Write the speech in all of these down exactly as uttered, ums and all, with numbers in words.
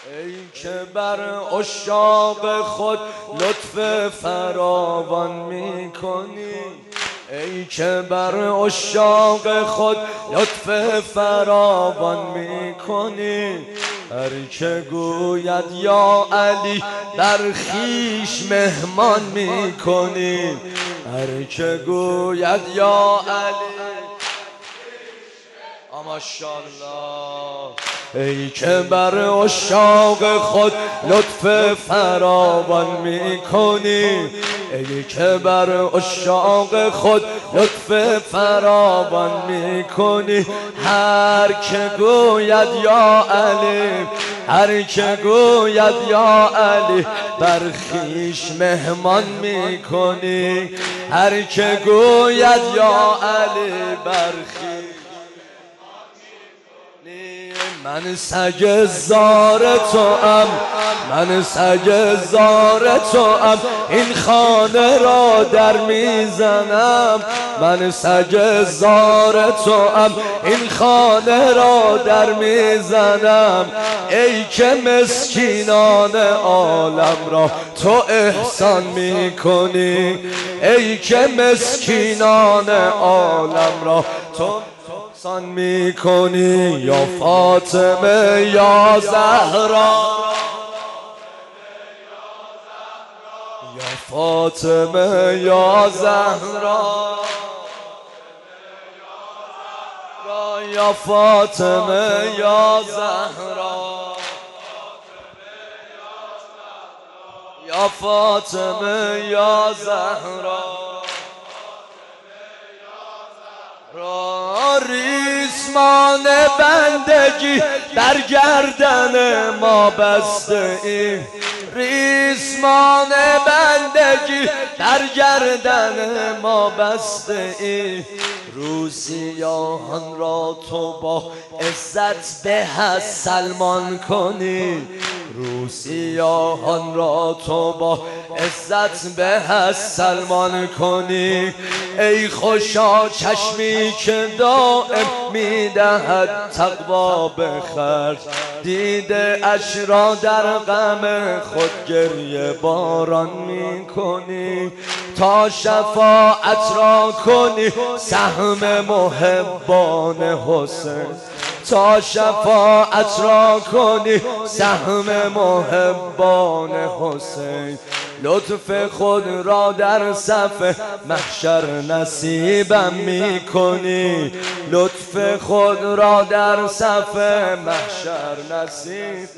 ای که بر عشاق خود لطف فراوان میکنی، ای که بر عشاق خود لطف فراوان میکنی. هر که گوید یا علی در خویش مهمان میکنی، هر که گوید یا علی ماشاءالله. ای که بر عشاق خود لطف فراوان میکنی، ای که بر عشاق خود لطف فراوان میکنی. هر که گوید یا علی، هر که گوید یا علی بر خویش مهمان میکنی، هر که گوید یا علی بر خویش. من سگ زار تو ام، من سگ زار تو ام، این خانه را در میزنم. من سگ زار تو ام، این خانه را در میزنم. ای که مسکینان عالم را تو احسان میکنی، ای که مسکینان عالم را تو احسان میکنی. یا فاطمه یا زهرا، یا فاطمه یا زهرا، یا فاطمه یا زهرا، یا فاطمه یا زهرا. ریسمان بندگی در گردن ما بسته ای، ریسمان بندگی در گردن ما بسته ای. روسیاهان را تو با عزت به از سلمان کنی، روسیاهان را تو با عزت به از سلمان کنی. ای خوشا چشمی که دائم میدهد تقوا به خرج، دیده اش را در غم خود گریه باران میکنی. تا شفاعت را کنی سهم محبان حسین، تا شفاعت را کنی سهم محبان حسین. لطف خود را در صف محشر نصیبم میکنی، لطف خود را در صف محشر نصیب.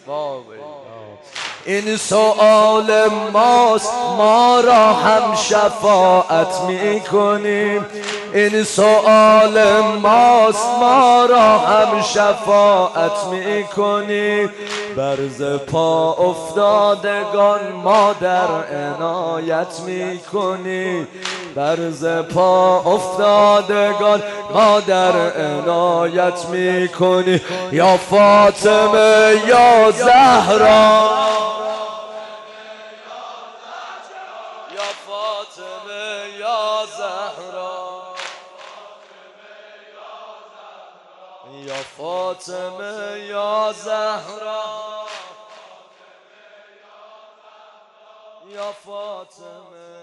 این سؤال ماست ما را هم شفاعت میکنیم، این سؤال ماست ما را هم شفاعت میکنیم. برز پا افتادگان ما در عنایت میکنیم، برز پا افتادگان ما در عنایت میکنیم. یا فاطمه یا زهرا، یا فاطمه یا زهرا، یا فاطمه یا زهرا، یا فاطمه